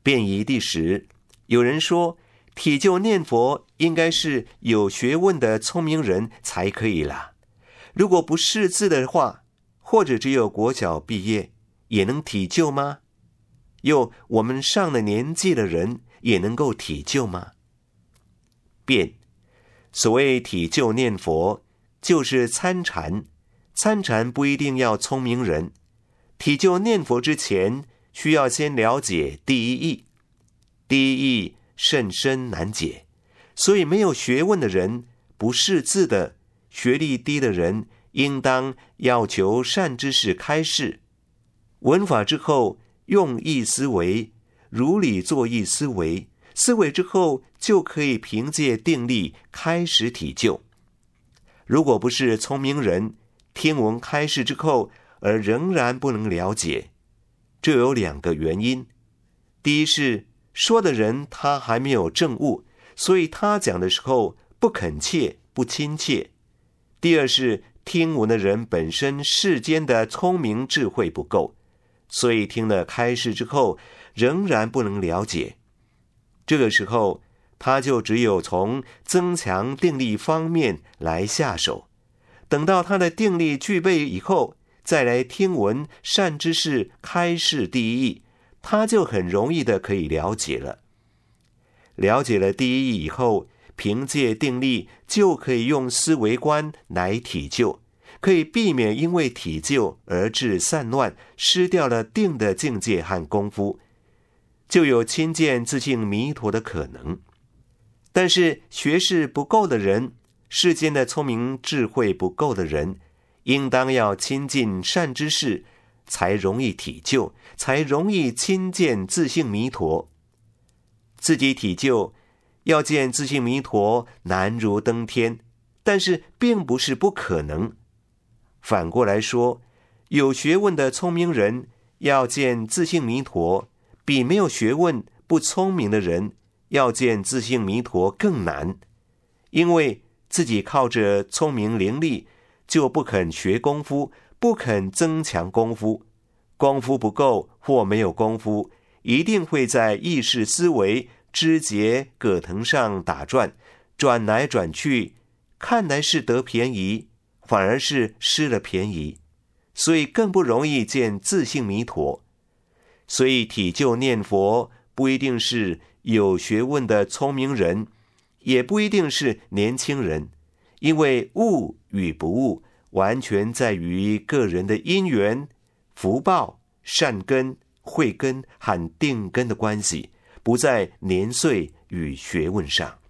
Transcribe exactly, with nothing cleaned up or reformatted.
辩仪第十，有人说体就念佛应该是有学问的聪明人才可以啦，如果不识字的话，或者只有国小毕业，也能体就吗？又我们上了年纪的人也能够体就吗？辩，所谓体就念佛，就是参禅，参禅不一定要聪明人，体就念佛之前，需要先了解第一义，第一义甚深难解，所以没有学问的人，不识字的，学历低的人，应当要求善知识开示，闻法之后用意思维，如理作意思维，思维之后就可以凭借定力开始体就。如果不是聪明人，听闻开示之后而仍然不能了解，这有两个原因。第一是说的人他还没有证悟，所以他讲的时候不恳切不亲切。第二是听闻的人本身世间的聪明智慧不够，所以听了开示之后仍然不能了解。这个时候他就只有从增强定力方面来下手，等到他的定力具备以后，再来听闻善知识开示第一义，他就很容易的可以了解了。了解了第一义以后，凭借定力就可以用思维观来体就，可以避免因为体就而致散乱，失掉了定的境界和功夫，就有亲见自性弥陀的可能。但是学识不够的人，世间的聪明智慧不够的人，应当要亲近善知识，才容易体就，才容易亲见自性弥陀。自己体就要见自性弥陀难如登天，但是并不是不可能。反过来说，有学问的聪明人要见自性弥陀，比没有学问不聪明的人要见自性弥陀更难，因为自己靠着聪明伶俐，就不肯学功夫，不肯增强功夫，功夫不够或没有功夫，一定会在意识思维枝节葛藤上打转，转来转去，看来是得便宜，反而是失了便宜，所以更不容易见自性弥陀。所以体就念佛不一定是有学问的聪明人，也不一定是年轻人，因为悟与不悟完全在于个人的因缘、福报、善根、慧根和定根的关系，不在年岁与学问上。